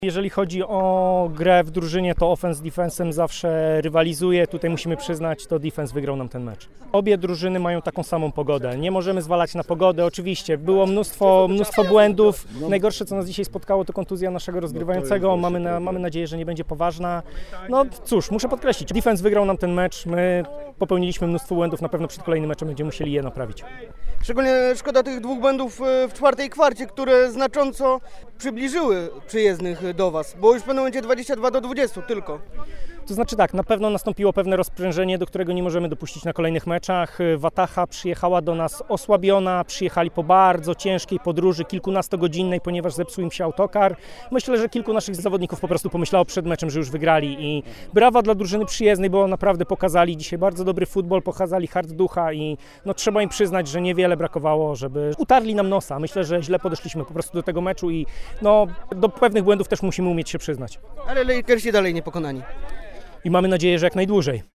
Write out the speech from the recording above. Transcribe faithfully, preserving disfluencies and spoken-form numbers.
Jeżeli chodzi o grę w drużynie, to offense z defensem zawsze rywalizuje. Tutaj musimy przyznać, to defense wygrał nam ten mecz. Obie drużyny mają taką samą pogodę. Nie możemy zwalać na pogodę. Oczywiście było mnóstwo, mnóstwo błędów. Najgorsze, co nas dzisiaj spotkało, to kontuzja naszego rozgrywającego. Mamy, na, mamy nadzieję, że nie będzie poważna. No cóż, muszę podkreślić, defense wygrał nam ten mecz. My popełniliśmy mnóstwo błędów. Na pewno przed kolejnym meczem będziemy musieli je naprawić. Szczególnie szkoda tych dwóch błędów w czwartej kwarcie, które znacząco przybliżyły przyjezdnych do Was, bo już w pewnym momencie dwadzieścia dwa do dwudziestu tylko. To znaczy tak, na pewno nastąpiło pewne rozprężenie, do którego nie możemy dopuścić na kolejnych meczach. Wataha przyjechała do nas osłabiona, przyjechali po bardzo ciężkiej podróży, kilkunastogodzinnej, ponieważ zepsuł im się autokar. Myślę, że kilku naszych zawodników po prostu pomyślało przed meczem, że już wygrali i brawa dla drużyny przyjezdnej, bo naprawdę pokazali dzisiaj bardzo dobry futbol, pokazali hart ducha i no, trzeba im przyznać, że niewiele brakowało, żeby utarli nam nosa. Myślę, że źle podeszliśmy po prostu do tego meczu i no, do pewnych błędów też musimy umieć się przyznać. Ale Lakersi dalej niepokonani. I mamy nadzieję, że jak najdłużej.